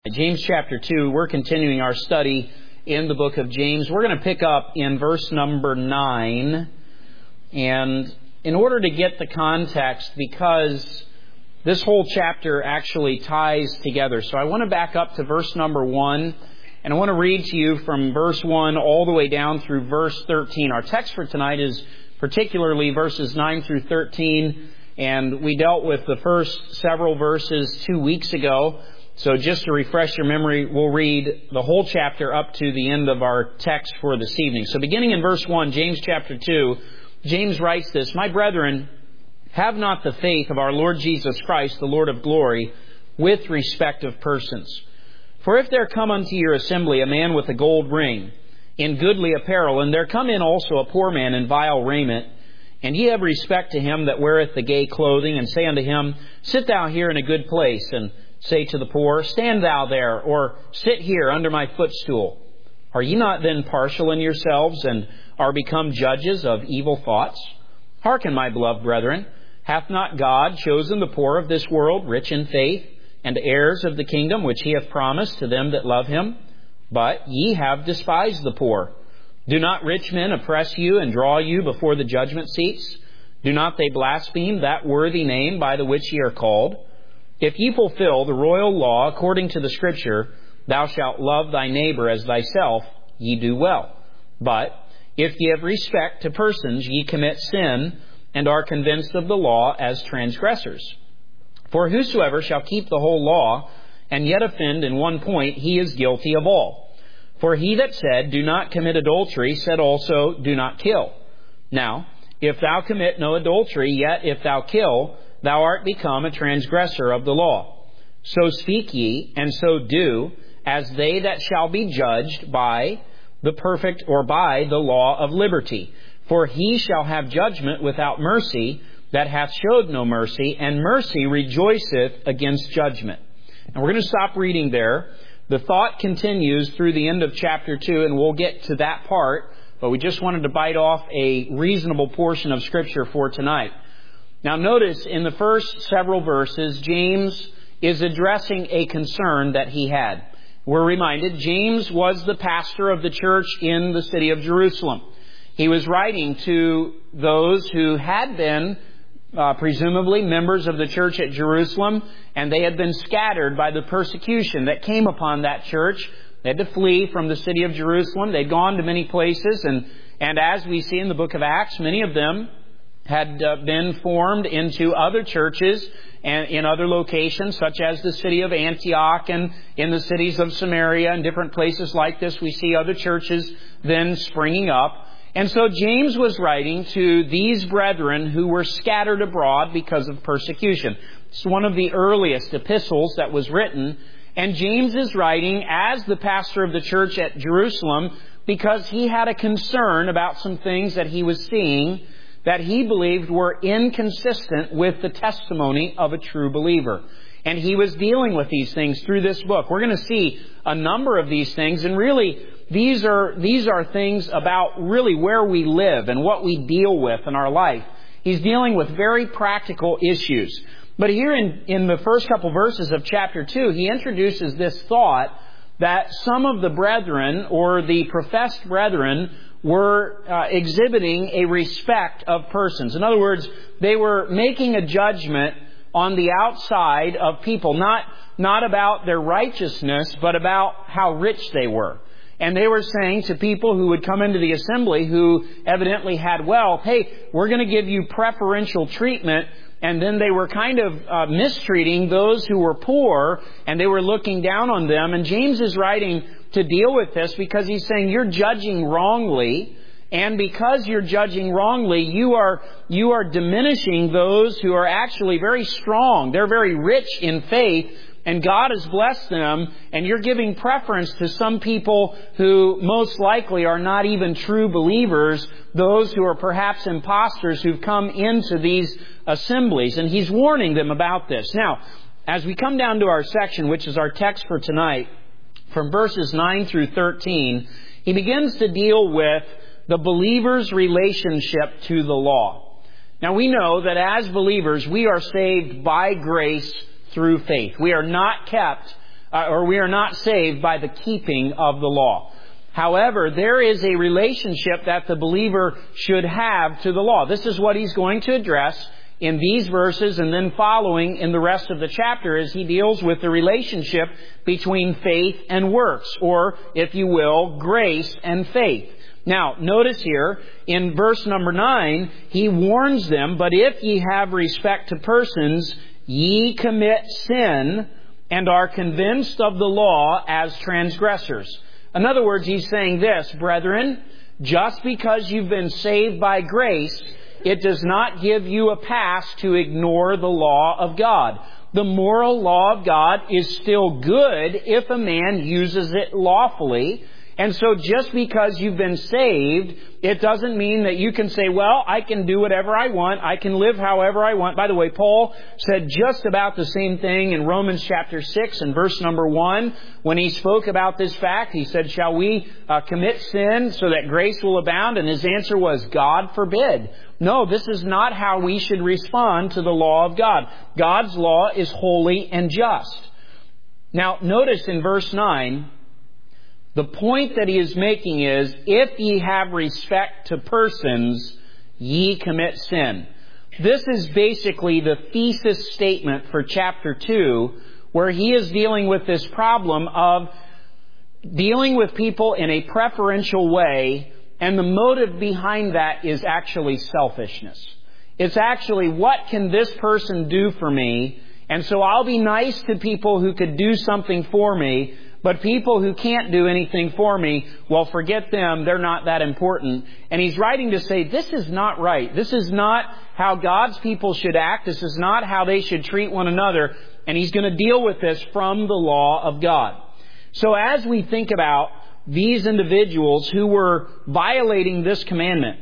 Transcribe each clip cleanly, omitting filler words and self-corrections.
James chapter 2, we're continuing our study in the book of James. We're going to pick up in verse number 9. And in order to get the context, because this whole chapter actually ties together. So I want to back up to verse number 1. And I want to read to you from verse 1 all the way down through verse 13. Our text for tonight is particularly verses 9 through 13. And we dealt with the first several verses 2 weeks ago. So just to refresh your memory, we'll read the whole chapter up to the end of our text for this evening. So beginning in verse 1, James chapter 2, James writes this, "My brethren, have not the faith of our Lord Jesus Christ, the Lord of glory, with respect of persons. For if there come unto your assembly a man with a gold ring, in goodly apparel, and there come in also a poor man in vile raiment, and ye have respect to him that weareth the gay clothing, and say unto him, Sit thou here in a good place, and say to the poor, Stand thou there, or sit here under my footstool. Are ye not then partial in yourselves, and are become judges of evil thoughts? Hearken, my beloved brethren, hath not God chosen the poor of this world rich in faith, and heirs of the kingdom which he hath promised to them that love him? But ye have despised the poor. Do not rich men oppress you and draw you before the judgment seats? Do not they blaspheme that worthy name by the which ye are called? If ye fulfill the royal law according to the Scripture, thou shalt love thy neighbor as thyself, ye do well. But if ye have respect to persons, ye commit sin, and are convinced of the law as transgressors. For whosoever shall keep the whole law, and yet offend in one point, he is guilty of all. For he that said, Do not commit adultery, said also, Do not kill. Now, if thou commit no adultery, yet if thou kill, thou art become a transgressor of the law. So speak ye, and so do, as they that shall be judged by the perfect, or by the law of liberty. For he shall have judgment without mercy, that hath showed no mercy, and mercy rejoiceth against judgment." And we're going to stop reading there. The thought continues through the end of chapter 2, and we'll get to that part, but we just wanted to bite off a reasonable portion of Scripture for tonight. Now notice in the first several verses, James is addressing a concern that he had. We're reminded James was the pastor of the church in the city of Jerusalem. He was writing to those who had been presumably members of the church at Jerusalem, and they had been scattered by the persecution that came upon that church. They had to flee from the city of Jerusalem. They'd gone to many places, and as we see in the book of Acts, many of them had been formed into other churches and in other locations, such as the city of Antioch and in the cities of Samaria and different places like this. We see other churches then springing up. And so James was writing to these brethren who were scattered abroad because of persecution. It's one of the earliest epistles that was written. And James is writing as the pastor of the church at Jerusalem because he had a concern about some things that he was seeing that he believed were inconsistent with the testimony of a true believer. And he was dealing with these things through this book. We're going to see a number of these things, and really these are things about really where we live and what we deal with in our life. He's dealing with very practical issues. But here in the first couple verses of chapter 2, he introduces this thought that some of the brethren, or the professed brethren, were exhibiting a respect of persons. In other words, they were making a judgment on the outside of people, not about their righteousness, but about how rich they were. And they were saying to people who would come into the assembly who evidently had wealth, hey, we're going to give you preferential treatment. And then they were kind of mistreating those who were poor, and they were looking down on them. And James is writing to deal with this because he's saying you're judging wrongly. And because you're judging wrongly, you are diminishing those who are actually very strong. They're very rich in faith, and God has blessed them, and you're giving preference to some people who most likely are not even true believers, those who are perhaps imposters who've come into these assemblies. And he's warning them about this. Now, as we come down to our section, which is our text for tonight, from verses 9 through 13, he begins to deal with the believer's relationship to the law. Now, we know that as believers, we are saved by grace through faith. We are not kept or we are not saved by the keeping of the law. However, there is a relationship that the believer should have to the law. This is what he's going to address in these verses and then following in the rest of the chapter as he deals with the relationship between faith and works, or, if you will, grace and faith. Now, notice here, in verse number 9, he warns them, "But if ye have respect to persons, ye commit sin, and are convinced of the law as transgressors." In other words, he's saying this, "Brethren, just because you've been saved by grace, it does not give you a pass to ignore the law of God. The moral law of God is still good if a man uses it lawfully. And so just because you've been saved, it doesn't mean that you can say, well, I can do whatever I want. I can live however I want." By the way, Paul said just about the same thing in Romans chapter 6 and verse number 1. When he spoke about this fact, he said, "Shall we commit sin so that grace will abound?" And his answer was, "God forbid." No, this is not how we should respond to the law of God. God's law is holy and just. Now, notice in verse 9, the point that he is making is, "If ye have respect to persons, ye commit sin." This is basically the thesis statement for chapter 2, where he is dealing with this problem of dealing with people in a preferential way, and the motive behind that is actually selfishness. It's actually, what can this person do for me? And so I'll be nice to people who could do something for me, but people who can't do anything for me, well, forget them. They're not that important. And he's writing to say, this is not right. This is not how God's people should act. This is not how they should treat one another. And he's going to deal with this from the law of God. So as we think about these individuals who were violating this commandment,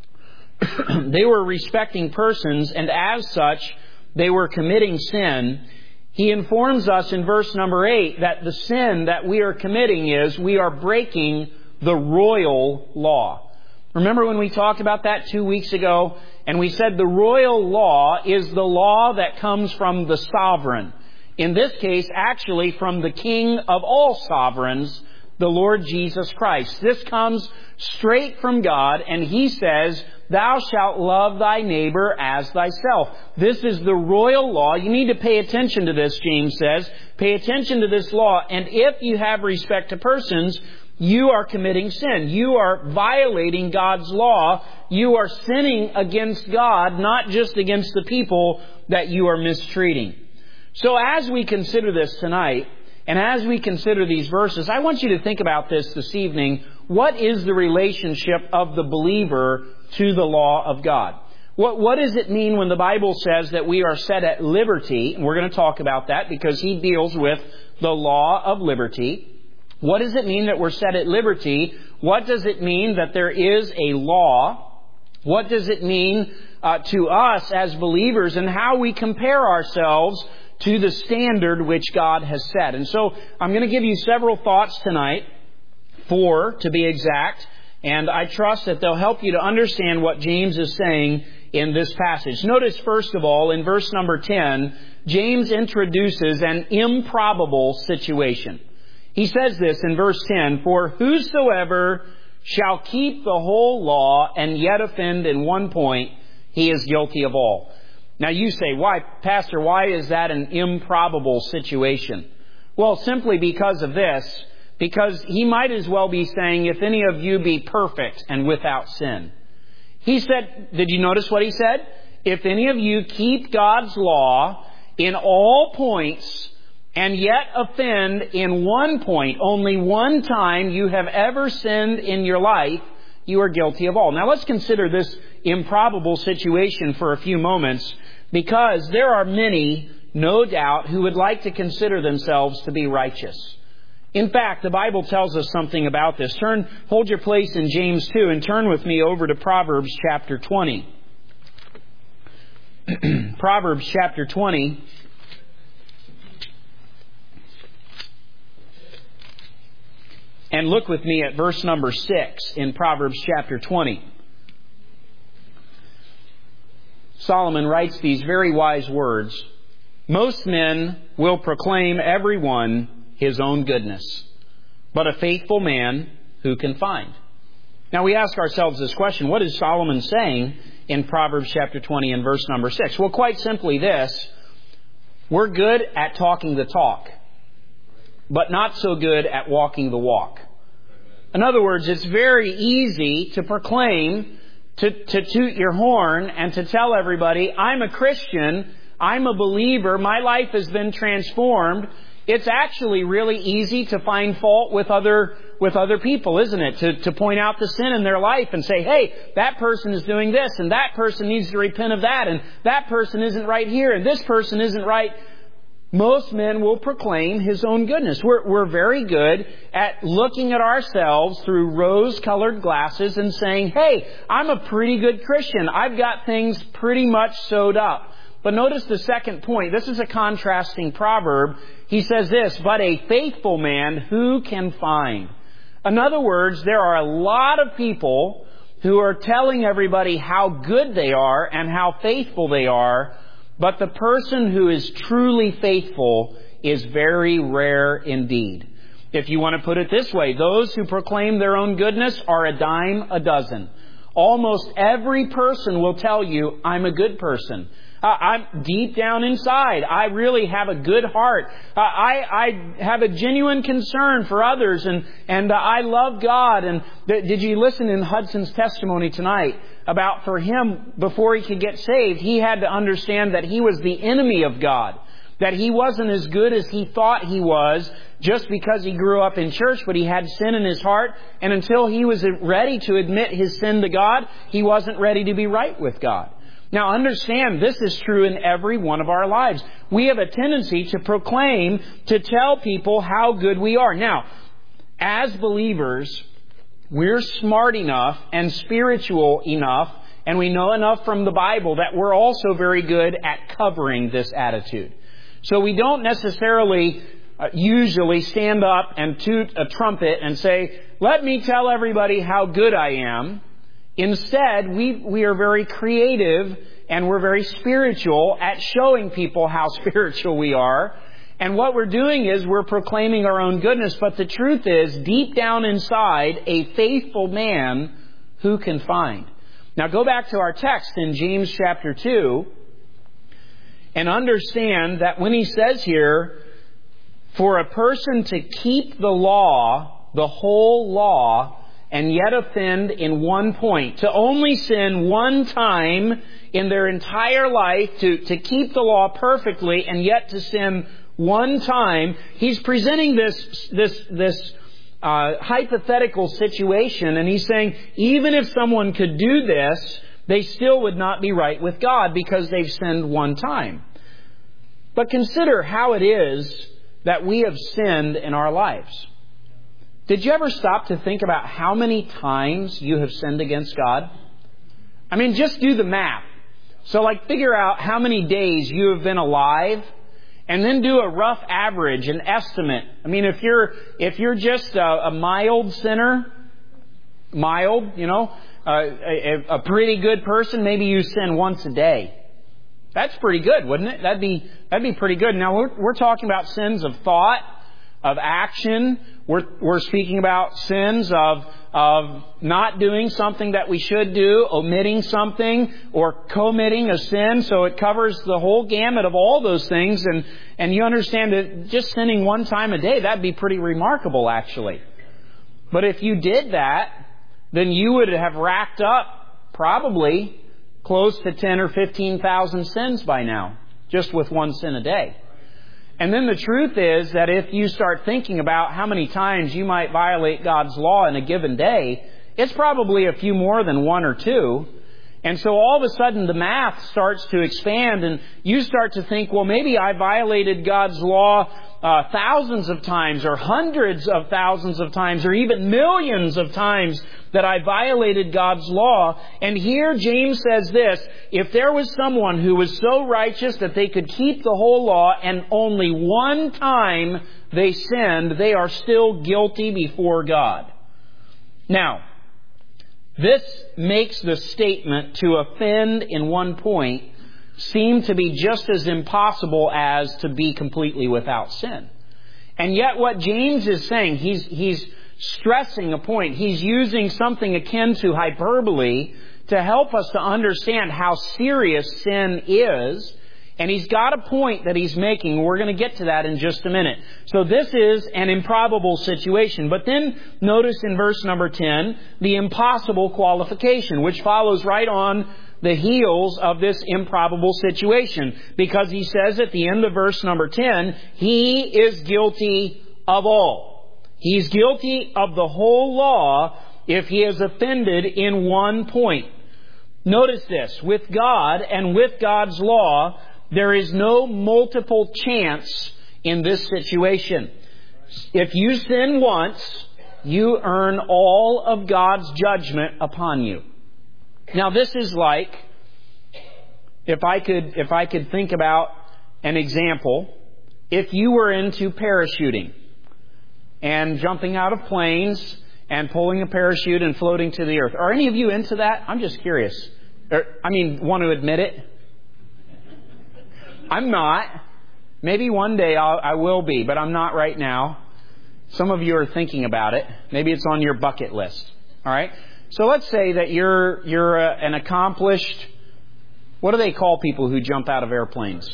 they were respecting persons, and as such, they were committing sin. He informs us in verse number 8 that the sin that we are committing is we are breaking the royal law. Remember when we talked about that 2 weeks ago? And we said the royal law is the law that comes from the sovereign. In this case, actually from the King of all sovereigns, the Lord Jesus Christ. This comes straight from God, and He says, "Thou shalt love thy neighbor as thyself." This is the royal law. You need to pay attention to this, James says. Pay attention to this law. And if you have respect to persons, you are committing sin. You are violating God's law. You are sinning against God, not just against the people that you are mistreating. So as we consider this tonight, and as we consider these verses, I want you to think about this evening. What is the relationship of the believer to the law of God? What does it mean when the Bible says that we are set at liberty? And we're going to talk about that because he deals with the law of liberty. What does it mean that we're set at liberty? What does it mean that there is a law? What does it mean to us as believers, and how we compare ourselves to the standard which God has set? And so I'm going to give you several thoughts tonight, 4 to be exact, and I trust that they'll help you to understand what James is saying in this passage. Notice, first of all, in verse number 10, James introduces an improbable situation. He says this in verse 10, "For whosoever shall keep the whole law and yet offend in one point, he is guilty of all." Now you say, "Why, Pastor, why is that an improbable situation?" Well, simply because of this. Because he might as well be saying, "If any of you be perfect and without sin." He said, did you notice what he said? "If any of you keep God's law in all points and yet offend in one point, only one time you have ever sinned in your life, you are guilty of all." Now let's consider this improbable situation for a few moments, because there are many, no doubt, who would like to consider themselves to be righteous. In fact, the Bible tells us something about this. Hold your place in James 2 and turn with me over to Proverbs chapter 20. Proverbs chapter 20. And look with me at verse number 6 in Proverbs chapter 20. Solomon writes these very wise words. "Most men will proclaim every one his own goodness. But a faithful man, who can find? Now we ask ourselves this question, what is Solomon saying in Proverbs chapter 20 and verse number 6? Well, quite simply this: we're good at talking the talk, but not so good at walking the walk. In other words, it's very easy to proclaim, to toot your horn and to tell everybody, I'm a Christian, I'm a believer, my life has been transformed. It's actually really easy to find fault with other people, isn't it? To point out the sin in their life and say, hey, that person is doing this, and that person needs to repent of that, and that person isn't right here, and this person isn't right. Most men will proclaim his own goodness. We're very good at looking at ourselves through rose-colored glasses and saying, hey, I'm a pretty good Christian. I've got things pretty much sewed up. But notice the second point. This is a contrasting proverb. He says this, but a faithful man, who can find? In other words, there are a lot of people who are telling everybody how good they are and how faithful they are, but the person who is truly faithful is very rare indeed. If you want to put it this way, those who proclaim their own goodness are a dime a dozen. Almost every person will tell you, I'm a good person. I'm deep down inside. I really have a good heart. I have a genuine concern for others, and I love God. And did you listen in Hudson's testimony tonight about, for him, before he could get saved, he had to understand that he was the enemy of God, that he wasn't as good as he thought he was just because he grew up in church, but he had sin in his heart, and until he was ready to admit his sin to God, he wasn't ready to be right with God. Now understand, this is true in every one of our lives. We have a tendency to proclaim, to tell people how good we are. Now, as believers, we're smart enough and spiritual enough, and we know enough from the Bible that we're also very good at covering this attitude. So we don't necessarily usually stand up and toot a trumpet and say, let me tell everybody how good I am. Instead, we are very creative and we're very spiritual at showing people how spiritual we are. And what we're doing is we're proclaiming our own goodness. But the truth is, deep down inside, a faithful man, who can find? Now go back to our text in James chapter 2 and understand that when he says here, for a person to keep the law, the whole law, and yet offend in one point, to only sin one time in their entire life, to keep the law perfectly and yet to sin one time, he's presenting this hypothetical situation, and he's saying even if someone could do this, they still would not be right with God because they've sinned one time. But consider how it is that we have sinned in our lives. Did you ever stop to think about how many times you have sinned against God? I mean, just do the math. So figure out how many days you have been alive, and then do a rough average, an estimate. I mean, if you're just a mild sinner, a pretty good person, maybe you sin once a day. That's pretty good, wouldn't it? That'd be pretty good. Now we're talking about sins of thought, of action. We're speaking about sins of not doing something that we should do, omitting something, or committing a sin. So it covers the whole gamut of all those things. And you understand that just sinning one time a day, that'd be pretty remarkable, actually. But if you did that, then you would have racked up probably close to 10 or 15,000 sins by now, just with one sin a day. And then the truth is that if you start thinking about how many times you might violate God's law in a given day, it's probably a few more than one or two. And so all of a sudden the math starts to expand, and you start to think, well, maybe I violated God's law thousands of times, or hundreds of thousands of times, or even millions of times that I violated God's law. And here James says this: if there was someone who was so righteous that they could keep the whole law and only one time they sinned, they are still guilty before God. Now, this makes the statement to offend in one point seem to be just as impossible as to be completely without sin. And yet what James is saying, he's stressing a point. He's using something akin to hyperbole to help us to understand how serious sin is. And he's got a point that he's making. We're going to get to that in just a minute. So this is an improbable situation. But then notice in verse number 10, the impossible qualification, which follows right on the heels of this improbable situation. Because he says at the end of verse number 10, he is guilty of all. He's guilty of the whole law if he has offended in one point. Notice this, with God and with God's law, there is no multiple chance in this situation. If you sin once, you earn all of God's judgment upon you. Now this is like, if I could think about an example, if you were into parachuting and jumping out of planes and pulling a parachute and floating to the earth. Are any of you into that? I'm just curious. Want to admit it? I'm not. Maybe one day I will be, but I'm not right now. Some of you are thinking about it. Maybe it's on your bucket list. All right? So let's say that you're an accomplished... What do they call people who jump out of airplanes?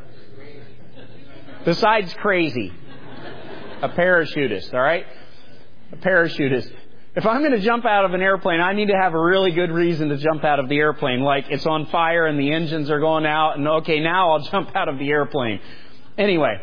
Besides crazy. A parachutist, all right? A parachutist. If I'm going to jump out of an airplane, I need to have a really good reason to jump out of the airplane. Like it's on fire and the engines are going out and okay, now I'll jump out of the airplane. Anyway,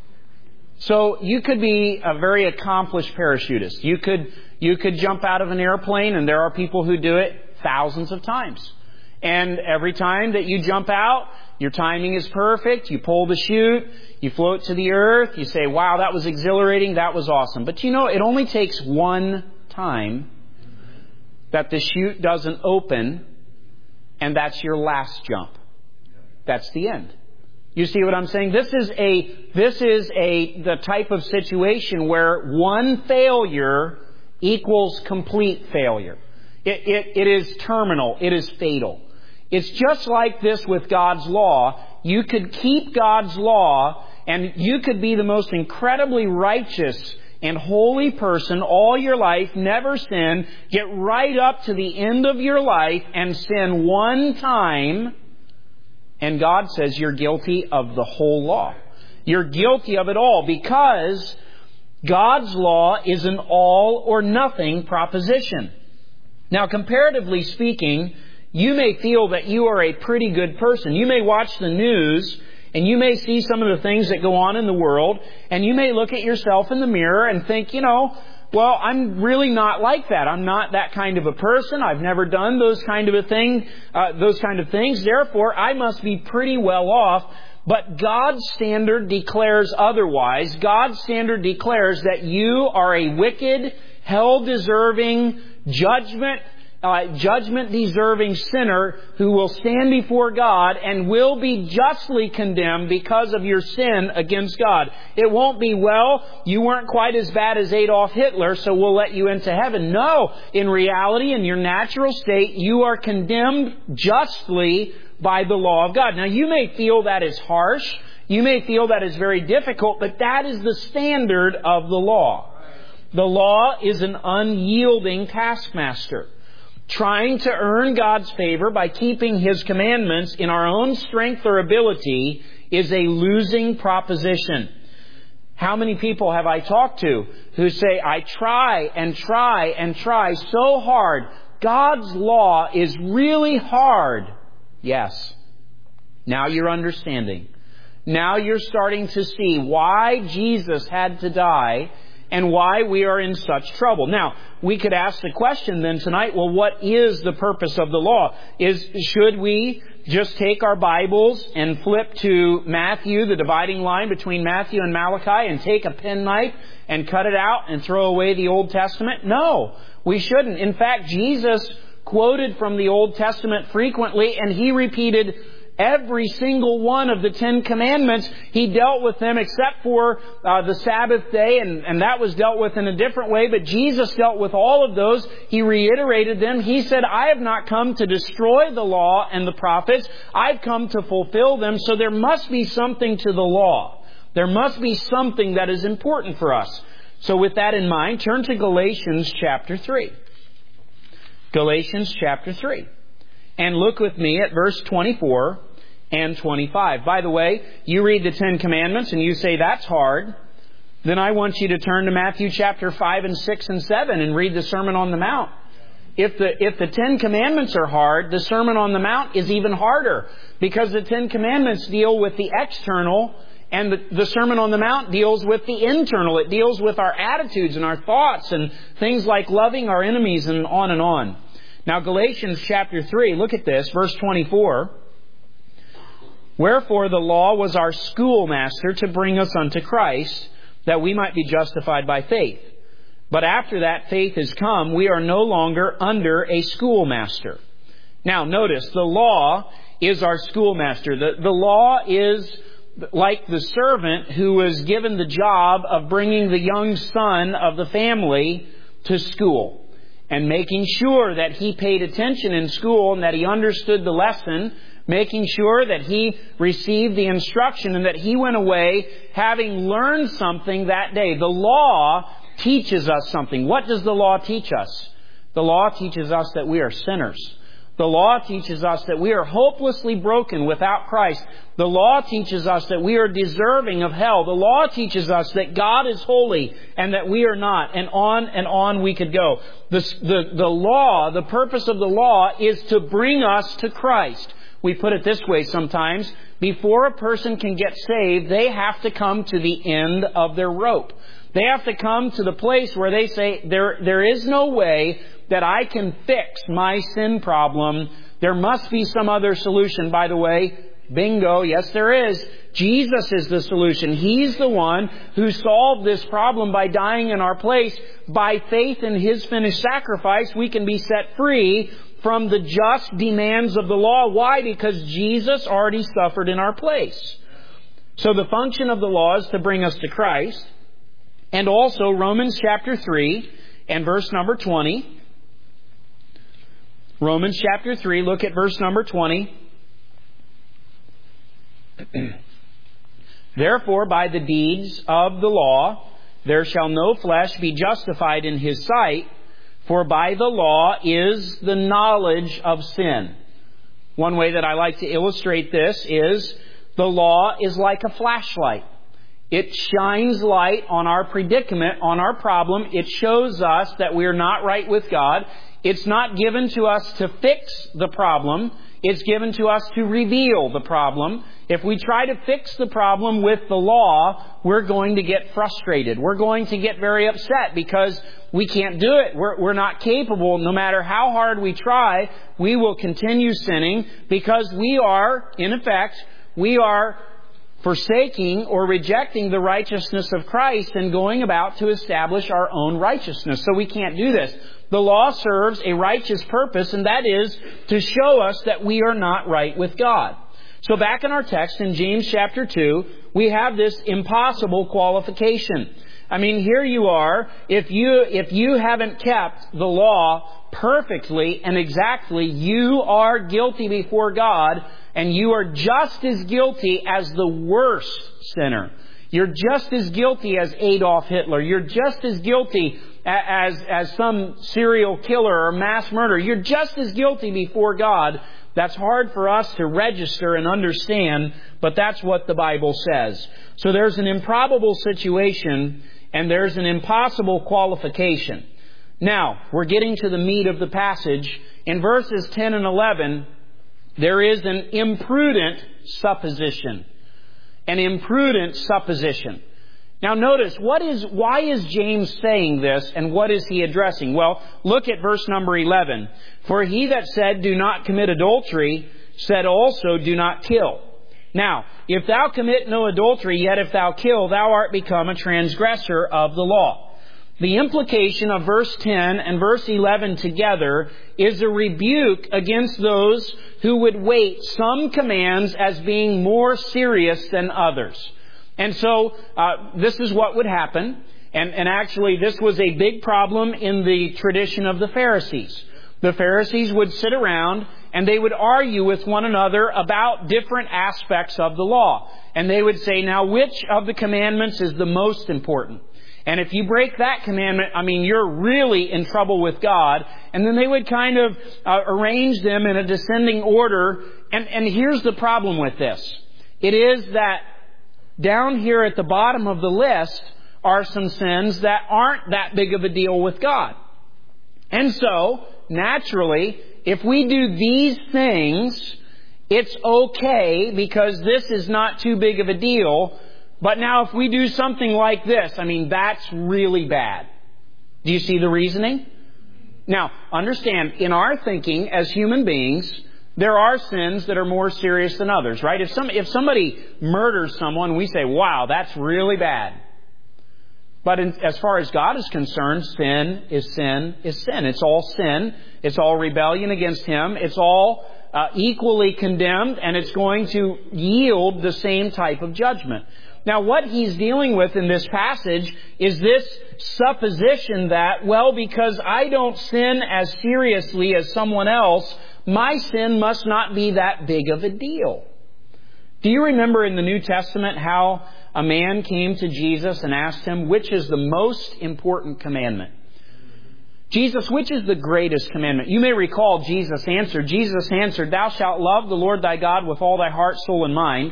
so you could be a very accomplished parachutist. You could jump out of an airplane, and there are people who do it thousands of times. And every time that you jump out, your timing is perfect. You pull the chute, you float to the earth, you say, wow, that was exhilarating, that was awesome. But you know, it only takes one time that the chute doesn't open, and that's your last jump. That's the end. You see what I'm saying? This is the type of situation where one failure equals complete failure. It is terminal. It is fatal. It's just like this with God's law. You could keep God's law, and you could be the most incredibly righteous and holy person all your life, never sin, get right up to the end of your life and sin one time, and God says you're guilty of the whole law. You're guilty of it all because God's law is an all or nothing proposition. Now, comparatively speaking, you may feel that you are a pretty good person. You may watch the news and you may see some of the things that go on in the world, and you may look at yourself in the mirror and think, well, I'm really not like that. I'm not that kind of a person. I've never done those kind of things. Therefore, I must be pretty well off. But God's standard declares otherwise. God's standard declares that you are a wicked, hell-deserving, judgment-deserving sinner who will stand before God and will be justly condemned because of your sin against God. It won't be, well, you weren't quite as bad as Adolf Hitler, so we'll let you into heaven. No, in reality, in your natural state, you are condemned justly by the law of God. Now, you may feel that is harsh. You may feel that is very difficult, but that is the standard of the law. The law is an unyielding taskmaster, trying to earn God's favor by keeping His commandments in our own strength or ability is a losing proposition. How many people have I talked to who say, I try and try and try so hard. God's law is really hard. Yes. Now you're understanding. Now you're starting to see why Jesus had to die and why we are in such trouble. Now, we could ask the question then tonight, well, what is the purpose of the law? Should we just take our Bibles and flip to Matthew, the dividing line between Matthew and Malachi, and take a penknife and cut it out and throw away the Old Testament? No, we shouldn't. In fact, Jesus quoted from the Old Testament frequently, and He repeated every single one of the 10 Commandments. He dealt with them except for the Sabbath day, and that was dealt with in a different way. But Jesus dealt with all of those. He reiterated them. He said, I have not come to destroy the law and the prophets. I've come to fulfill them. So there must be something to the law. There must be something that is important for us. So with that in mind, turn to Galatians chapter 3. Galatians chapter 3. And look with me at verse 24 and 25. By the way, you read the Ten Commandments and you say, that's hard. Then I want you to turn to Matthew chapter 5 and 6 and 7 and read the Sermon on the Mount. If the Ten Commandments are hard, the Sermon on the Mount is even harder, because the Ten Commandments deal with the external, and the Sermon on the Mount deals with the internal. It deals with our attitudes and our thoughts and things like loving our enemies and on and on. Now, Galatians chapter 3, look at this, verse 24. Wherefore the law was our schoolmaster to bring us unto Christ, that we might be justified by faith. But after that faith is come, we are no longer under a schoolmaster. Now, notice, the law is our schoolmaster. The law is like the servant who was given the job of bringing the young son of the family to school and making sure that he paid attention in school and that he understood the lesson, making sure that he received the instruction and that he went away having learned something that day. The law teaches us something. What does the law teach us? The law teaches us that we are sinners. The law teaches us that we are hopelessly broken without Christ. The law teaches us that we are deserving of hell. The law teaches us that God is holy and that we are not. And on we could go. The law, the purpose of the law is to bring us to Christ. We put it this way sometimes. Before a person can get saved, they have to come to the end of their rope. They have to come to the place where they say, there is no way that I can fix my sin problem. There must be some other solution. By the way, bingo, yes there is. Jesus is the solution. He's the one who solved this problem by dying in our place. By faith in His finished sacrifice, we can be set free from the just demands of the law. Why? Because Jesus already suffered in our place. So the function of the law is to bring us to Christ. And also Romans chapter 3 and verse number 20. Romans chapter 3, look at verse number 20. Therefore, by the deeds of the law, there shall no flesh be justified in his sight, for by the law is the knowledge of sin. One way that I like to illustrate this is the law is like a flashlight. It shines light on our predicament, on our problem. It shows us that we are not right with God. It's not given to us to fix the problem. It's given to us to reveal the problem. If we try to fix the problem with the law, we're going to get frustrated. We're going to get very upset because we can't do it. We're not capable. No matter how hard we try, we will continue sinning because we are, in effect, forsaking or rejecting the righteousness of Christ and going about to establish our own righteousness. So we can't do this. The law serves a righteous purpose, and that is to show us that we are not right with God. So back in our text in James chapter 2, we have this impossible qualification. I mean, here you are. If you haven't kept the law perfectly and exactly, you are guilty before God, and you are just as guilty as the worst sinner. You're just as guilty as Adolf Hitler. You're just as guilty as some serial killer or mass murderer. You're just as guilty before God. That's hard for us to register and understand, but that's what the Bible says. So there's an improbable situation and there's an impossible qualification. Now, we're getting to the meat of the passage. In verses 10 and 11, there is an imprudent supposition. An imprudent supposition. Now notice, why is James saying this and what is he addressing? Well, look at verse number 11. For he that said, do not commit adultery, said also, do not kill. Now, if thou commit no adultery, yet if thou kill, thou art become a transgressor of the law. The implication of verse 10 and verse 11 together is a rebuke against those who would weight some commands as being more serious than others. And so this is what would happen. And actually this was a big problem in the tradition of the Pharisees. The Pharisees would sit around and they would argue with one another about different aspects of the law. And they would say, now, which of the commandments is the most important? And if you break that commandment, you're really in trouble with God. And then they would kind of arrange them in a descending order. And here's the problem with this. It is that down here at the bottom of the list are some sins that aren't that big of a deal with God. And so, naturally, if we do these things, it's okay because this is not too big of a deal. But now if we do something like this, that's really bad. Do you see the reasoning? Now, understand, in our thinking as human beings, there are sins that are more serious than others, right? If somebody murders someone, we say, wow, that's really bad. But as far as God is concerned, sin is sin is sin. It's all sin. It's all rebellion against Him. It's all equally condemned, and it's going to yield the same type of judgment. Now, what he's dealing with in this passage is this supposition that, well, because I don't sin as seriously as someone else, my sin must not be that big of a deal. Do you remember in the New Testament how a man came to Jesus and asked Him, which is the most important commandment? Jesus, which is the greatest commandment? You may recall Jesus answered, thou shalt love the Lord thy God with all thy heart, soul, and mind.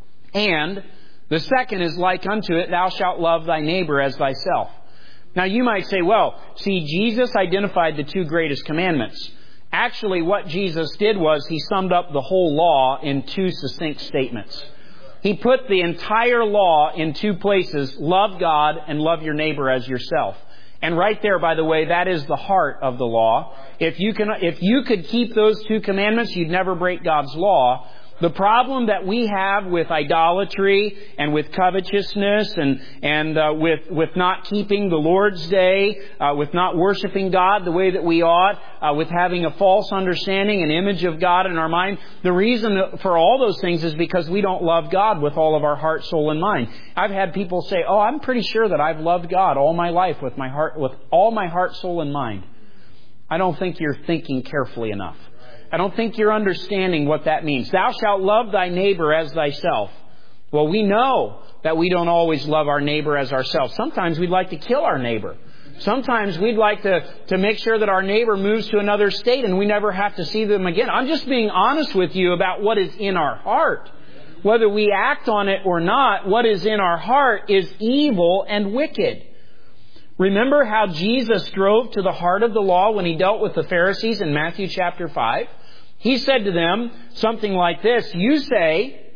And the second is like unto it, thou shalt love thy neighbor as thyself. Now you might say, well, see, Jesus identified the two greatest commandments. Actually, what Jesus did was He summed up the whole law in two succinct statements. He put the entire law in two places, love God and love your neighbor as yourself. And right there, by the way, that is the heart of the law. If you could keep those two commandments, you'd never break God's law. The problem that we have with idolatry and with covetousness and with not keeping the Lord's Day, with not worshiping God the way that we ought, with having a false understanding, an image of God in our mind, the reason for all those things is because we don't love God with all of our heart, soul, and mind. I've had people say, oh, I'm pretty sure that I've loved God all my life with all my heart, soul, and mind. I don't think you're thinking carefully enough. I don't think you're understanding what that means. Thou shalt love thy neighbor as thyself. Well, we know that we don't always love our neighbor as ourselves. Sometimes we'd like to kill our neighbor. Sometimes we'd like to make sure that our neighbor moves to another state and we never have to see them again. I'm just being honest with you about what is in our heart. Whether we act on it or not, what is in our heart is evil and wicked. Remember how Jesus drove to the heart of the law when He dealt with the Pharisees in Matthew chapter 5? He said to them something like this, you say,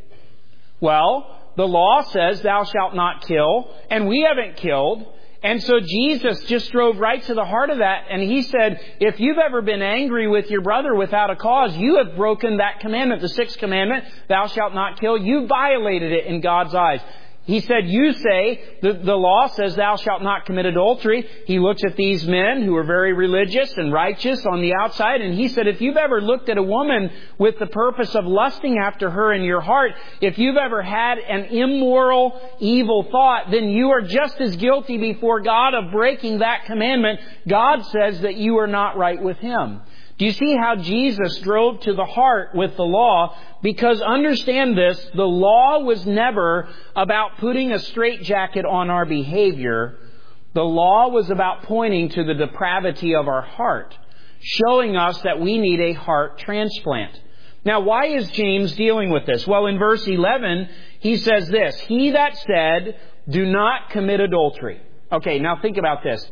well, the law says thou shalt not kill, and we haven't killed. And so Jesus just drove right to the heart of that, and He said, if you've ever been angry with your brother without a cause, you have broken that commandment, the sixth commandment, thou shalt not kill. You violated it in God's eyes. He said, you say, the law says thou shalt not commit adultery. He looks at these men who are very religious and righteous on the outside, and He said, if you've ever looked at a woman with the purpose of lusting after her in your heart, if you've ever had an immoral, evil thought, then you are just as guilty before God of breaking that commandment. God says that you are not right with Him. Do you see how Jesus drove to the heart with the law? Because understand this, the law was never about putting a straitjacket on our behavior. The law was about pointing to the depravity of our heart, showing us that we need a heart transplant. Now, why is James dealing with this? Well, in verse 11, he says this, he that said, do not commit adultery. Okay, now think about this.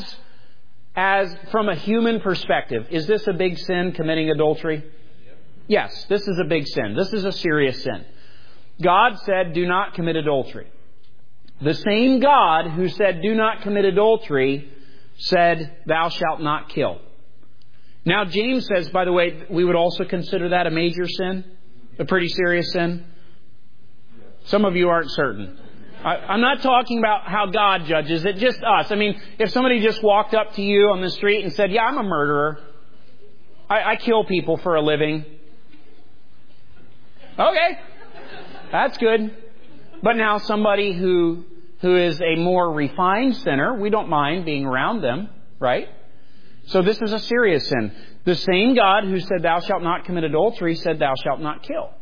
As from a human perspective, is this a big sin, committing adultery? Yes, this is a big sin. This is a serious sin. God said, do not commit adultery. The same God who said, do not commit adultery, said, thou shalt not kill. Now, James says, by the way, we would also consider that a major sin, a pretty serious sin. Some of you aren't certain. I'm not talking about how God judges it, just us. If somebody just walked up to you on the street and said, yeah, I'm a murderer. I kill people for a living. Okay, that's good. But now somebody who is a more refined sinner, we don't mind being around them, right? So this is a serious sin. The same God who said, thou shalt not commit adultery, said, thou shalt not kill.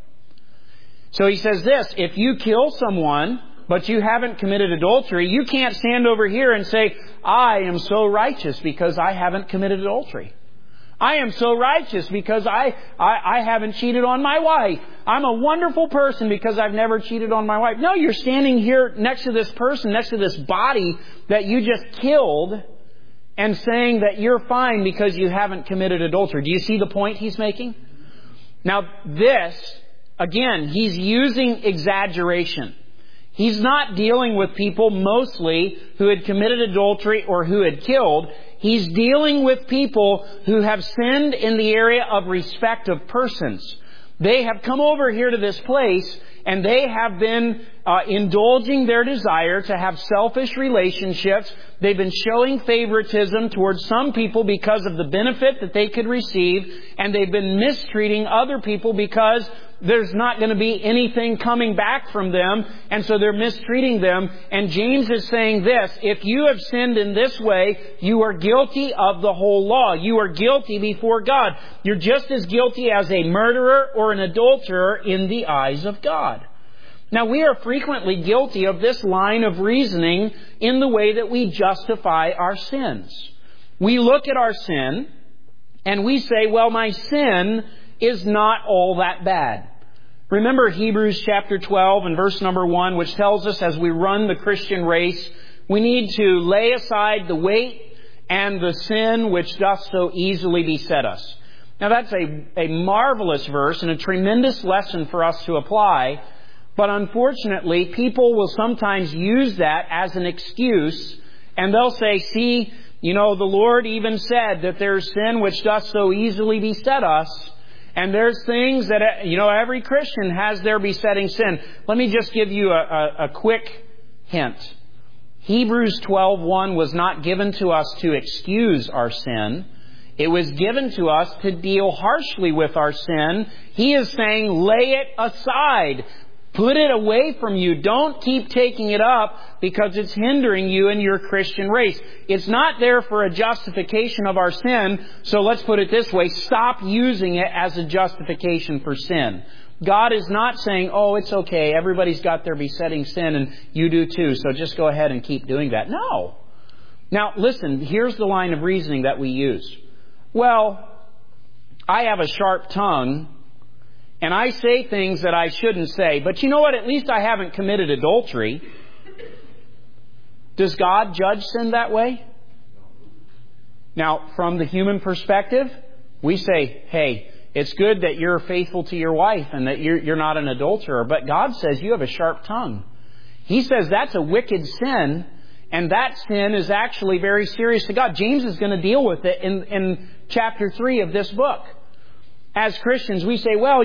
So he says this, if you kill someone, but you haven't committed adultery, you can't stand over here and say, I am so righteous because I haven't committed adultery. I am so righteous because I haven't cheated on my wife. I'm a wonderful person because I've never cheated on my wife. No, you're standing here next to this person, next to this body that you just killed, and saying that you're fine because you haven't committed adultery. Do you see the point he's making? Now this, again, he's using exaggeration. He's not dealing with people mostly who had committed adultery or who had killed. He's dealing with people who have sinned in the area of respect of persons. They have come over here to this place and they have been indulging their desire to have selfish relationships. They've been showing favoritism towards some people because of the benefit that they could receive, and they've been mistreating other people because there's not going to be anything coming back from them, and so they're mistreating them. And James is saying this, if you have sinned in this way, you are guilty of the whole law. You are guilty before God. You're just as guilty as a murderer or an adulterer in the eyes of God. Now, we are frequently guilty of this line of reasoning in the way that we justify our sins. We look at our sin and we say, well, my sin is not all that bad. Remember Hebrews chapter 12 and verse number 1, which tells us as we run the Christian race, we need to lay aside the weight and the sin which doth so easily beset us. Now that's a marvelous verse and a tremendous lesson for us to apply. But unfortunately, people will sometimes use that as an excuse, and they'll say, see, the Lord even said that there's sin which doth so easily beset us, and there's things that, every Christian has their besetting sin. Let me just give you a quick hint. Hebrews 12:1 was not given to us to excuse our sin. It was given to us to deal harshly with our sin. He is saying, lay it aside. Put it away from you. Don't keep taking it up because it's hindering you in your Christian race. It's not there for a justification of our sin. So let's put it this way. Stop using it as a justification for sin. God is not saying, oh, it's okay. Everybody's got their besetting sin and you do too. So just go ahead and keep doing that. No. Now, listen, here's the line of reasoning that we use. Well, I have a sharp tongue and I say things that I shouldn't say. But you know what? At least I haven't committed adultery. Does God judge sin that way? Now, from the human perspective, we say, hey, it's good that you're faithful to your wife and that you're not an adulterer. But God says you have a sharp tongue. He says that's a wicked sin. And that sin is actually very serious to God. James is going to deal with it in chapter 3 of this book. As Christians, we say, well,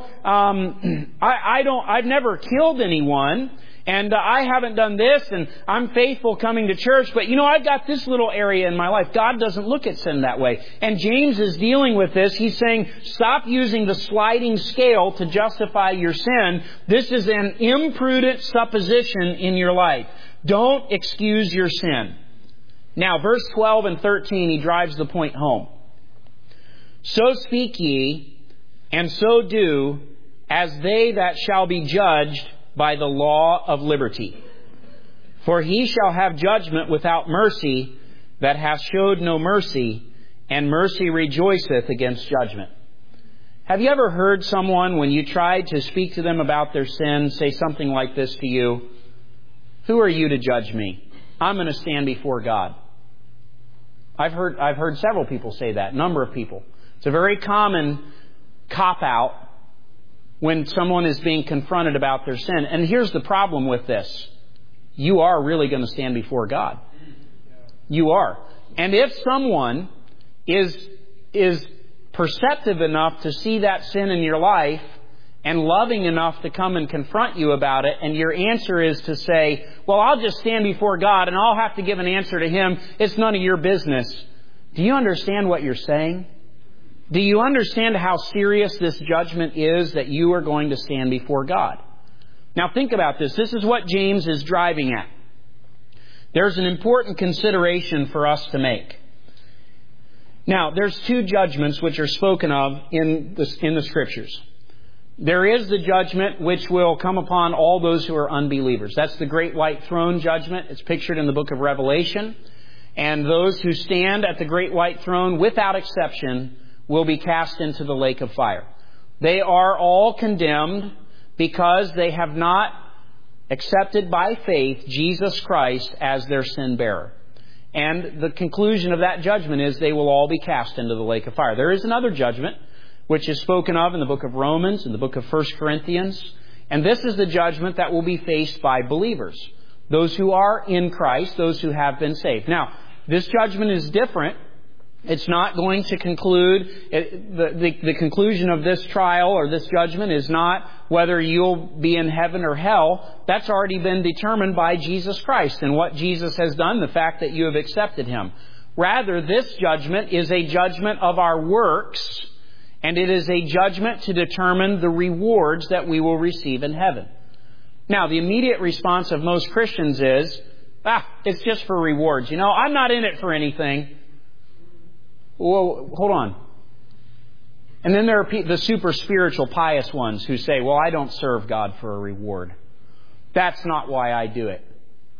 I've never killed anyone, and I haven't done this, and I'm faithful coming to church, but I've got this little area in my life. God doesn't look at sin that way. And James is dealing with this. He's saying, stop using the sliding scale to justify your sin. This is an imprudent supposition in your life. Don't excuse your sin. Now, verse 12 and 13, he drives the point home. So speak ye, and so do, as they that shall be judged by the law of liberty. For he shall have judgment without mercy that hath showed no mercy, and mercy rejoiceth against judgment. Have you ever heard someone, when you tried to speak to them about their sin, say something like this to you? Who are you to judge me? I'm going to stand before God. I've heard several people say that, a number of people. It's a very common cop-out when someone is being confronted about their sin. And here's the problem with this. You are really going to stand before God. You are. And if someone is perceptive enough to see that sin in your life and loving enough to come and confront you about it, and your answer is to say, well, I'll just stand before God and I'll have to give an answer to Him. It's none of your business. Do you understand what you're saying? Do you understand how serious this judgment is that you are going to stand before God? Now think about this. This is what James is driving at. There's an important consideration for us to make. Now, there's two judgments which are spoken of in the Scriptures. There is the judgment which will come upon all those who are unbelievers. That's the great white throne judgment. It's pictured in the book of Revelation. And those who stand at the great white throne, without exception, will be cast into the lake of fire. They are all condemned because they have not accepted by faith Jesus Christ as their sin bearer. And the conclusion of that judgment is they will all be cast into the lake of fire. There is another judgment which is spoken of in the book of Romans, in the book of 1 Corinthians. And this is the judgment that will be faced by believers. Those who are in Christ, those who have been saved. Now, this judgment is different. It's not going to conclude, the conclusion of this trial or this judgment is not whether you'll be in heaven or hell. That's already been determined by Jesus Christ and what Jesus has done, the fact that you have accepted Him. Rather, this judgment is a judgment of our works, and it is a judgment to determine the rewards that we will receive in heaven. Now, the immediate response of most Christians is, it's just for rewards. You know, I'm not in it for anything. Well, hold on. And then there are the super spiritual, pious ones who say, well, I don't serve God for a reward. That's not why I do it.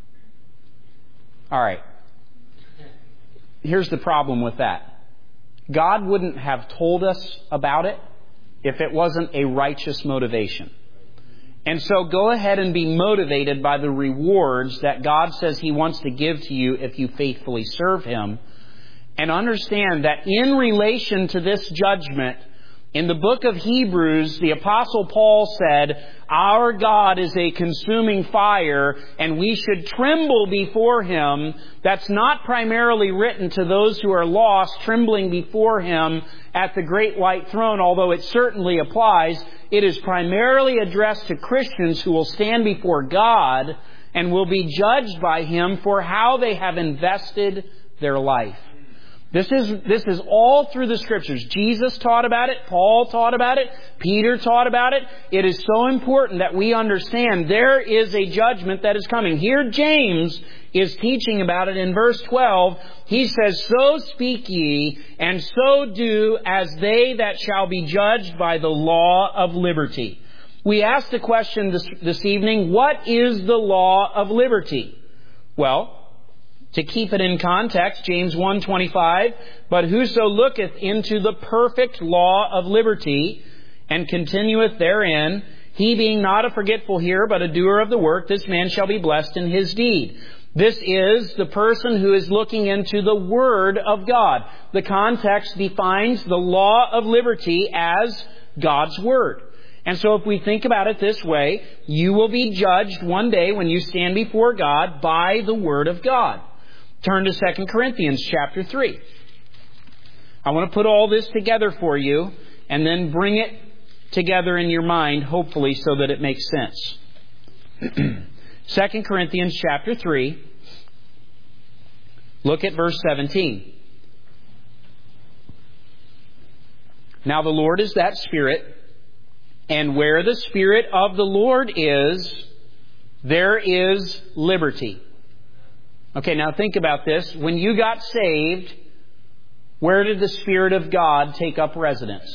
All right. Here's the problem with that. God wouldn't have told us about it if it wasn't a righteous motivation. And so go ahead and be motivated by the rewards that God says He wants to give to you if you faithfully serve Him. And understand that in relation to this judgment, in the book of Hebrews, the Apostle Paul said, our God is a consuming fire, and we should tremble before Him. That's not primarily written to those who are lost, trembling before Him at the great white throne, although it certainly applies. It is primarily addressed to Christians who will stand before God and will be judged by Him for how they have invested their life. This is all through the Scriptures. Jesus taught about it. Paul taught about it. Peter taught about it. It is so important that we understand there is a judgment that is coming. Here James is teaching about it in verse 12. He says, so speak ye, and so do as they that shall be judged by the law of liberty. We asked the question this evening, what is the law of liberty? Well, to keep it in context, James 1:25, but whoso looketh into the perfect law of liberty and continueth therein, he being not a forgetful hearer, but a doer of the work, this man shall be blessed in his deed. This is the person who is looking into the Word of God. The context defines the law of liberty as God's Word. And so if we think about it this way, you will be judged one day when you stand before God by the Word of God. Turn to 2 Corinthians chapter 3. I want to put all this together for you and then bring it together in your mind, hopefully, so that it makes sense. 2 Corinthians chapter 3. Look at verse 17. Now the Lord is that Spirit, and where the Spirit of the Lord is, there is liberty. Okay, now think about this. When you got saved, where did the Spirit of God take up residence?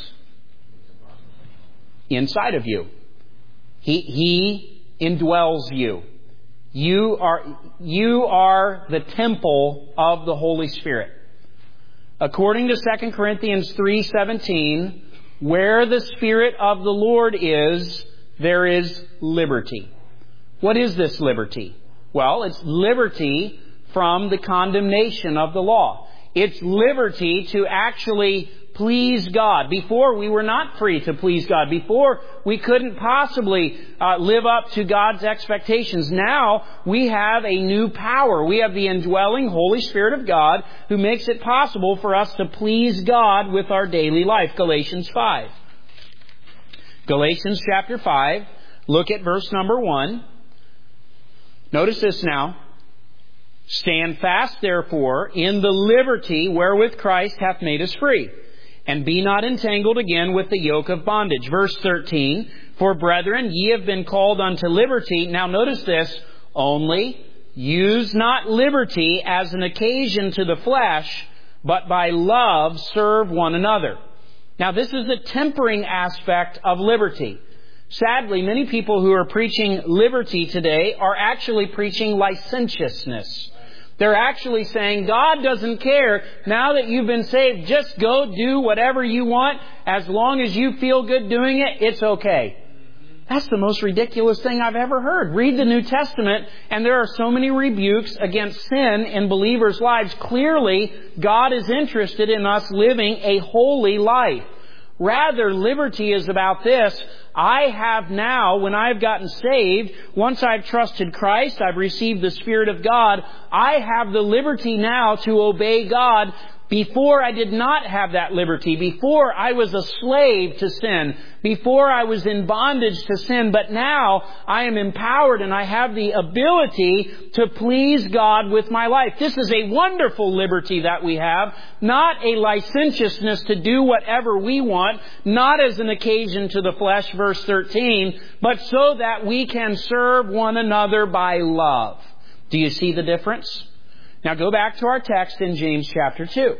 Inside of you. He indwells you. You are the temple of the Holy Spirit. According to 2 Corinthians 3:17, where the Spirit of the Lord is, there is liberty. What is this liberty? Well, it's liberty from the condemnation of the law. It's liberty to actually please God. Before, we were not free to please God. Before, we couldn't possibly live up to God's expectations. Now, we have a new power. We have the indwelling Holy Spirit of God who makes it possible for us to please God with our daily life. Galatians 5. Galatians chapter 5. Look at verse number 1. Notice this now. Stand fast, therefore, in the liberty wherewith Christ hath made us free, and be not entangled again with the yoke of bondage. Verse 13, for brethren, ye have been called unto liberty. Now notice this, only use not liberty as an occasion to the flesh, but by love serve one another. Now, this is the tempering aspect of liberty. Sadly, many people who are preaching liberty today are actually preaching licentiousness. They're actually saying, God doesn't care. Now that you've been saved, just go do whatever you want. As long as you feel good doing it, it's okay. That's the most ridiculous thing I've ever heard. Read the New Testament, and there are so many rebukes against sin in believers' lives. Clearly, God is interested in us living a holy life. Rather, liberty is about this. I have now, when I've gotten saved, once I've trusted Christ, I've received the Spirit of God, I have the liberty now to obey God. Before I did not have that liberty. Before I was a slave to sin. Before I was in bondage to sin. But now I am empowered and I have the ability to please God with my life. This is a wonderful liberty that we have. Not a licentiousness to do whatever we want. Not as an occasion to the flesh, verse 13. But so that we can serve one another by love. Do you see the difference? Now go back to our text in James chapter 2.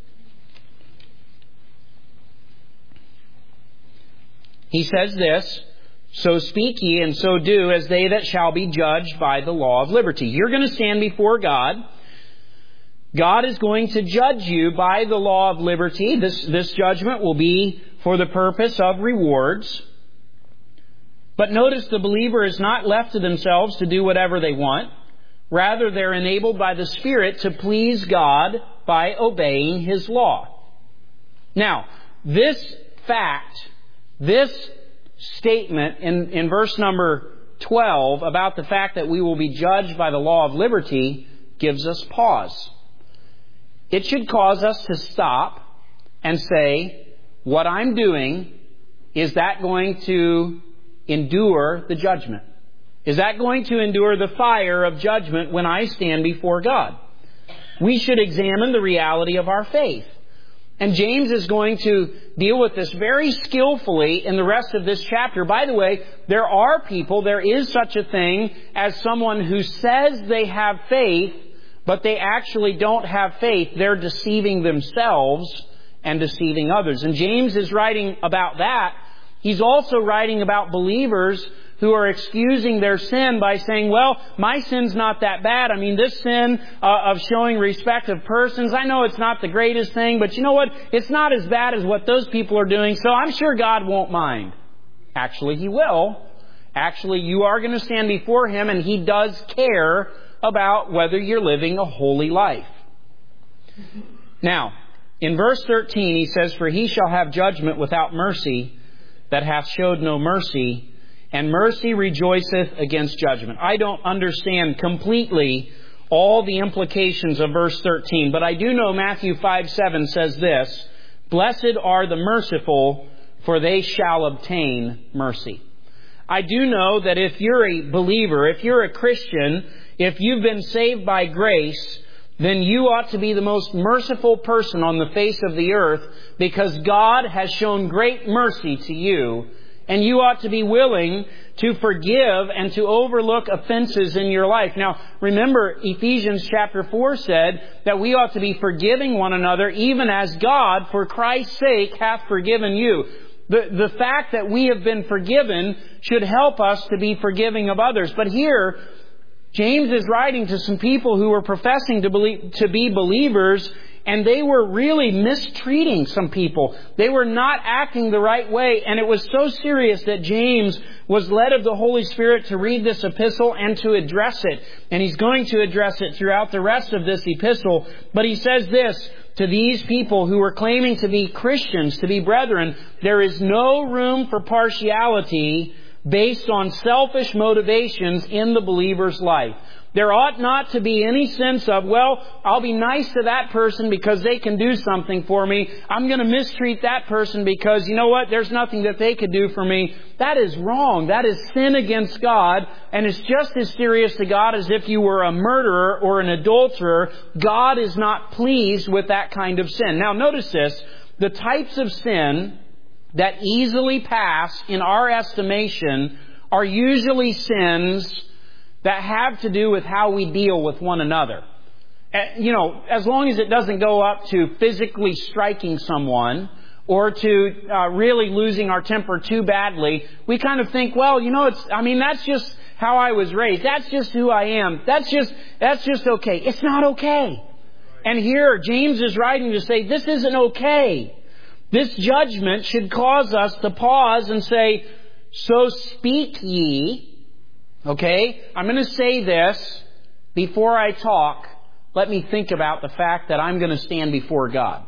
He says this, so speak ye and so do as they that shall be judged by the law of liberty. You're going to stand before God. God is going to judge you by the law of liberty. This judgment will be for the purpose of rewards. But notice the believer is not left to themselves to do whatever they want. Rather, they're enabled by the Spirit to please God by obeying His law. Now, this fact, this statement in verse number 12 about the fact that we will be judged by the law of liberty gives us pause. It should cause us to stop and say, what I'm doing, is that going to endure the judgment? Is that going to endure the fire of judgment when I stand before God? We should examine the reality of our faith. And James is going to deal with this very skillfully in the rest of this chapter. By the way, there is such a thing as someone who says they have faith, but they actually don't have faith. They're deceiving themselves and deceiving others. And James is writing about that. He's also writing about believers who are excusing their sin by saying, well, my sin's not that bad. I mean, this sin of showing respect of persons, I know it's not the greatest thing, but you know what? It's not as bad as what those people are doing, so I'm sure God won't mind. Actually, He will. Actually, you are going to stand before Him, and He does care about whether you're living a holy life. Now, in verse 13, he says, for he shall have judgment without mercy that hath showed no mercy, and mercy rejoiceth against judgment. I don't understand completely all the implications of verse 13, but I do know Matthew 5:7 says this, blessed are the merciful, for they shall obtain mercy. I do know that if you're a believer, if you're a Christian, if you've been saved by grace, then you ought to be the most merciful person on the face of the earth, because God has shown great mercy to you. And you ought to be willing to forgive and to overlook offenses in your life. Now, remember, Ephesians chapter 4 said that we ought to be forgiving one another, even as God, for Christ's sake, hath forgiven you. The fact that we have been forgiven should help us to be forgiving of others. But here, James is writing to some people who were professing to be believers, and they were really mistreating some people. They were not acting the right way. And it was so serious that James was led of the Holy Spirit to read this epistle and to address it. And he's going to address it throughout the rest of this epistle. But he says this to these people who were claiming to be Christians, to be brethren, there is no room for partiality based on selfish motivations in the believer's life. There ought not to be any sense of, well, I'll be nice to that person because they can do something for me. I'm going to mistreat that person because, you know what, there's nothing that they could do for me. That is wrong. That is sin against God, and it's just as serious to God as if you were a murderer or an adulterer. God is not pleased with that kind of sin. Now, notice this. The types of sin that easily pass in our estimation are usually sins that have to do with how we deal with one another. As long as it doesn't go up to physically striking someone or to really losing our temper too badly, we kind of think, well, that's just how I was raised. That's just who I am. That's just okay. It's not okay. And here, James is writing to say, this isn't okay. This judgment should cause us to pause and say, so speak ye. Okay? I'm going to say this before I talk. Let me think about the fact that I'm going to stand before God.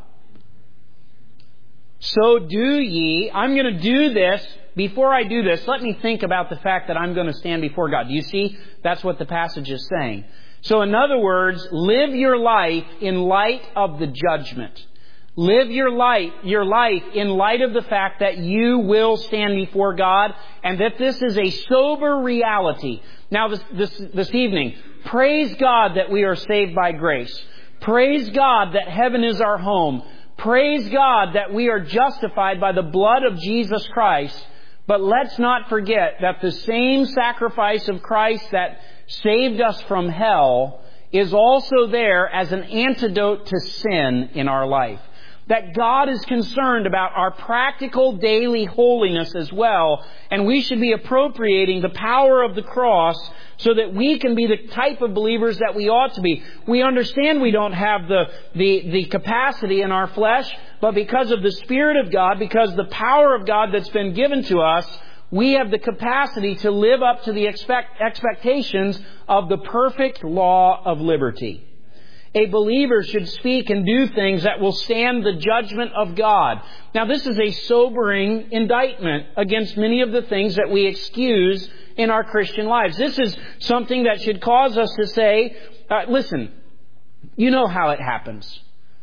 So do ye. I'm going to do this. Before I do this, let me think about the fact that I'm going to stand before God. Do you see? That's what the passage is saying. So in other words, live your life in light of the judgment. Live your life in light of the fact that you will stand before God and that this is a sober reality. Now this evening, praise God that we are saved by grace. Praise God that heaven is our home. Praise God that we are justified by the blood of Jesus Christ. But let's not forget that the same sacrifice of Christ that saved us from hell is also there as an antidote to sin in our life. That God is concerned about our practical daily holiness as well, and we should be appropriating the power of the cross so that we can be the type of believers that we ought to be. We understand we don't have the capacity in our flesh, but because of the Spirit of God, because the power of God that's been given to us, we have the capacity to live up to the expectations of the perfect law of liberty. A believer should speak and do things that will stand the judgment of God. Now, this is a sobering indictment against many of the things that we excuse in our Christian lives. This is something that should cause us to say, listen, you know how it happens.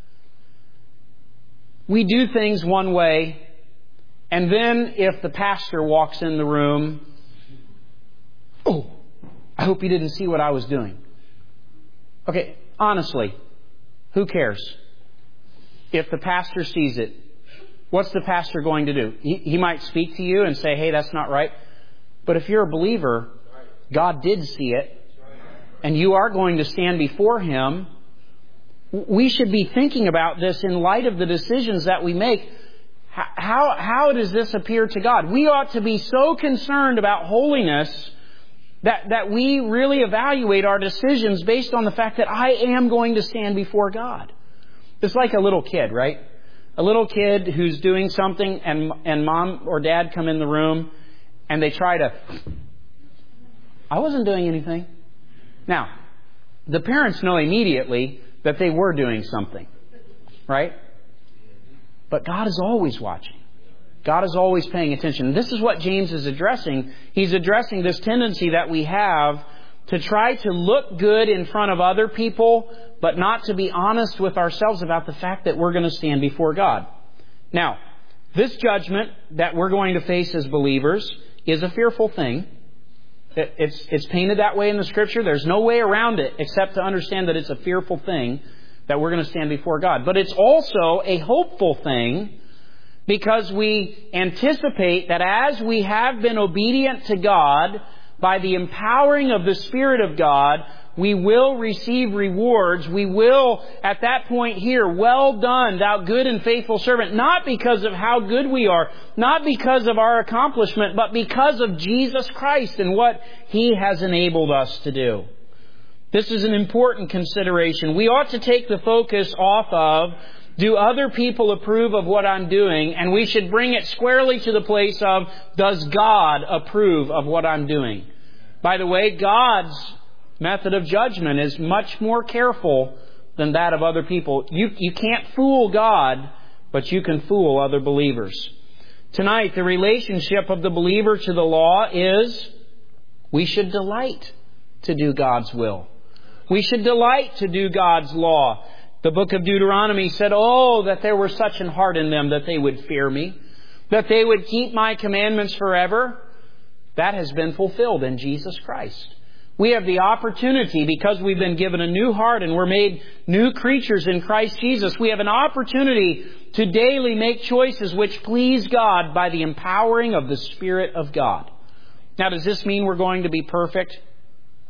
We do things one way, and then if the pastor walks in the room, oh, I hope you didn't see what I was doing. Okay, honestly, who cares? If the pastor sees it, what's the pastor going to do? He might speak to you and say, hey, that's not right. But if you're a believer, God did see it, and you are going to stand before Him. We should be thinking about this in light of the decisions that we make. How does this appear to God? We ought to be so concerned about holiness that we really evaluate our decisions based on the fact that I am going to stand before God. It's like a little kid, right? A little kid who's doing something and mom or dad come in the room and they try to... I wasn't doing anything. Now, the parents know immediately that they were doing something, right? But God is always watching. God is always paying attention. This is what James is addressing. He's addressing this tendency that we have to try to look good in front of other people, but not to be honest with ourselves about the fact that we're going to stand before God. Now, this judgment that we're going to face as believers is a fearful thing. It's painted that way in the Scripture. There's no way around it except to understand that it's a fearful thing that we're going to stand before God. But it's also a hopeful thing because we anticipate that as we have been obedient to God by the empowering of the Spirit of God, we will receive rewards. We will, at that point, hear, well done, thou good and faithful servant. Not because of how good we are, not because of our accomplishment, but because of Jesus Christ and what He has enabled us to do. This is an important consideration. We ought to take the focus off of, do other people approve of what I'm doing? And we should bring it squarely to the place of, does God approve of what I'm doing? By the way, God's method of judgment is much more careful than that of other people. You can't fool God, but you can fool other believers. Tonight, the relationship of the believer to the law is we should delight to do God's will. We should delight to do God's law. The book of Deuteronomy said, oh, that there were such an heart in them that they would fear me, that they would keep my commandments forever. That has been fulfilled in Jesus Christ. We have the opportunity, because we've been given a new heart and we're made new creatures in Christ Jesus, we have an opportunity to daily make choices which please God by the empowering of the Spirit of God. Now, does this mean we're going to be perfect?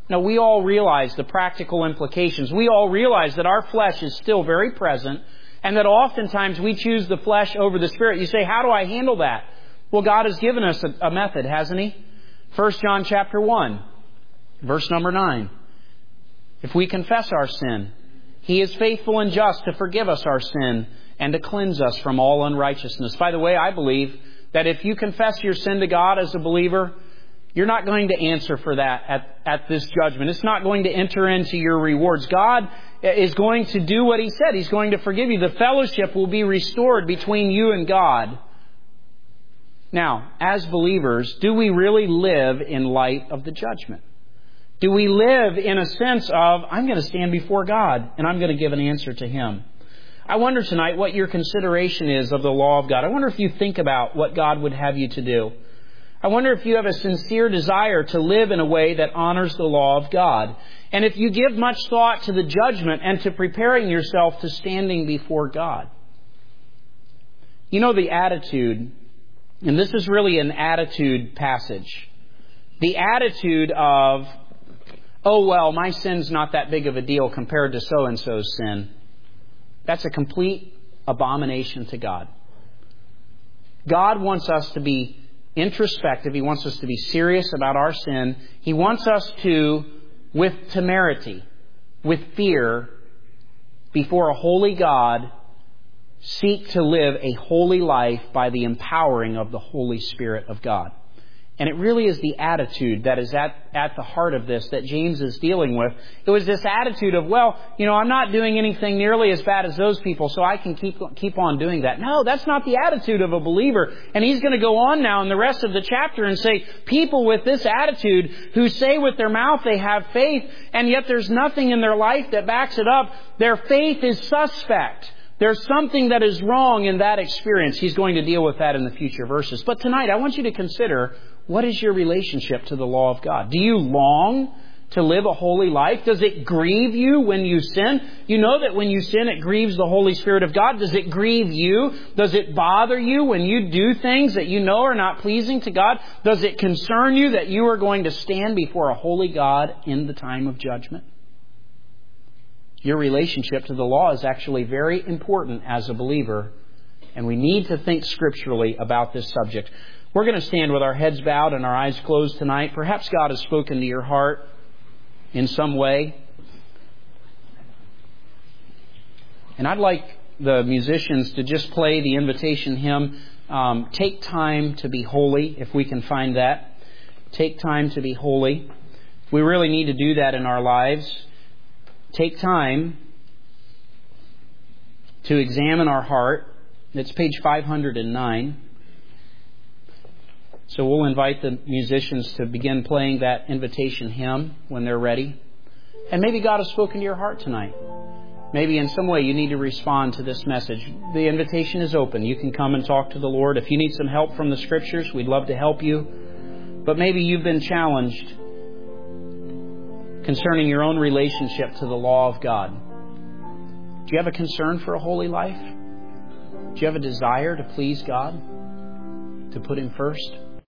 No, we all realize the practical implications. We all realize that our flesh is still very present and that oftentimes we choose the flesh over the Spirit. You say, how do I handle that? Well, God has given us a method, hasn't He? 1 John chapter 1, verse number 9. If we confess our sin, He is faithful and just to forgive us our sin and to cleanse us from all unrighteousness. By the way, I believe that if you confess your sin to God as a believer, you're not going to answer for that at this judgment. It's not going to enter into your rewards. God is going to do what He said. He's going to forgive you. The fellowship will be restored between you and God. Now, as believers, do we really live in light of the judgment? Do we live in a sense of, I'm going to stand before God and I'm going to give an answer to Him? I wonder tonight what your consideration is of the law of God. I wonder if you think about what God would have you to do. I wonder if you have a sincere desire to live in a way that honors the law of God. And if you give much thought to the judgment and to preparing yourself to standing before God. You know, the attitude, and this is really an attitude passage. The attitude of, oh, well, my sin's not that big of a deal compared to so-and-so's sin. That's a complete abomination to God. God wants us to be introspective. He wants us to be serious about our sin. He wants us to, with temerity, with fear, before a holy God, seek to live a holy life by the empowering of the Holy Spirit of God. And it really is the attitude that is at the heart of this that James is dealing with. It was this attitude of, well, I'm not doing anything nearly as bad as those people, so I can keep on doing that. No, that's not the attitude of a believer. And he's going to go on now in the rest of the chapter and say, people with this attitude who say with their mouth they have faith, and yet there's nothing in their life that backs it up, their faith is suspect. There's something that is wrong in that experience. He's going to deal with that in the future verses. But tonight, I want you to consider, what is your relationship to the law of God? Do you long to live a holy life? Does it grieve you when you sin? You know that when you sin, it grieves the Holy Spirit of God. Does it grieve you? Does it bother you when you do things that you know are not pleasing to God? Does it concern you that you are going to stand before a holy God in the time of judgment? Your relationship to the law is actually very important as a believer, and we need to think scripturally about this subject. We're going to stand with our heads bowed and our eyes closed tonight. Perhaps God has spoken to your heart in some way. And I'd like the musicians to just play the invitation hymn, Take Time to Be Holy, if we can find that. Take time to be holy. We really need to do that in our lives. Take time to examine our heart. It's page 509. So we'll invite the musicians to begin playing that invitation hymn when they're ready. And maybe God has spoken to your heart tonight. Maybe in some way you need to respond to this message. The invitation is open. You can come and talk to the Lord. If you need some help from the Scriptures, we'd love to help you. But maybe you've been challenged concerning your own relationship to the law of God. Do you have a concern for a holy life? Do you have a desire to please God? To put Him first?